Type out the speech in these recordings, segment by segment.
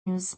News.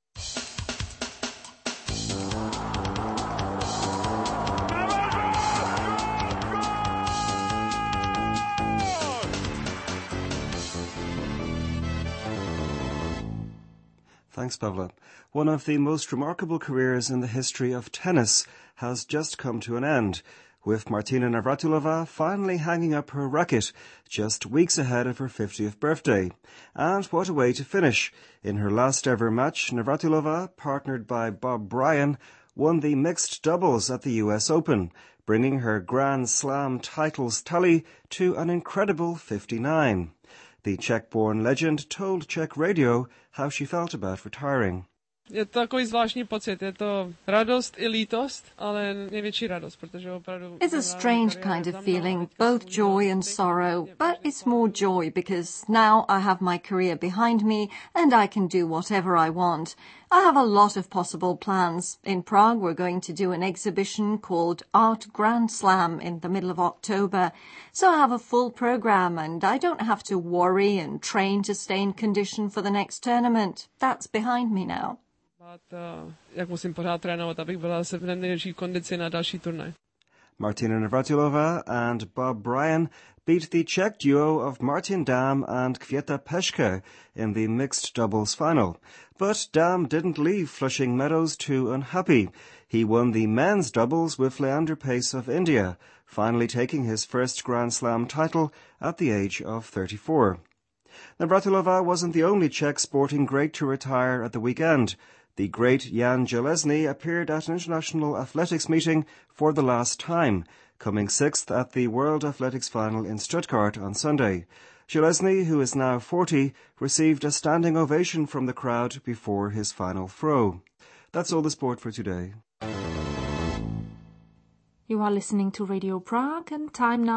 Thanks, Pavla. One of the most remarkable careers in the history of tennis has just come to an end, with Martina Navratilova finally hanging up her racket just weeks ahead of her 50th birthday. And what a way to finish. In her last ever match, Navratilova, partnered by Bob Bryan, won the mixed doubles at the US Open, bringing her Grand Slam titles tally to an incredible 59. The Czech-born legend told Czech Radio how she felt about retiring. Je to takový zvláštní pocit, je to radost I lítost, ale největší radost, protože opravdu... It's a strange kind of feeling, both joy and sorrow, but it's more joy because now I have my career behind me and I can do whatever I want. I have a lot of possible plans. In Prague, we're going to do an exhibition called Art Grand Slam in the middle of October. So I have a full program and I don't have to worry and train to stay in condition for the next tournament. That's behind me now. Jak musím pořád trénovat, abych byla zase v nejlepší kondici na další turnaj. Martina Navratilova and Bob Bryan beat the Czech duo of Martin Damm and Květa Peschke in the mixed doubles final. But Damm didn't leave Flushing Meadows too unhappy. He won the men's doubles with Leander Paes of India, finally taking his first Grand Slam title at the age of 34. Navratilova wasn't the only Czech sporting great to retire at the weekend. The great Jan Železný appeared at an international athletics meeting for the last time, coming sixth at the World Athletics Final in Stuttgart on Sunday. Železný, who is now 40, received a standing ovation from the crowd before his final throw. That's all the sport for today. You are listening to Radio Prague and time now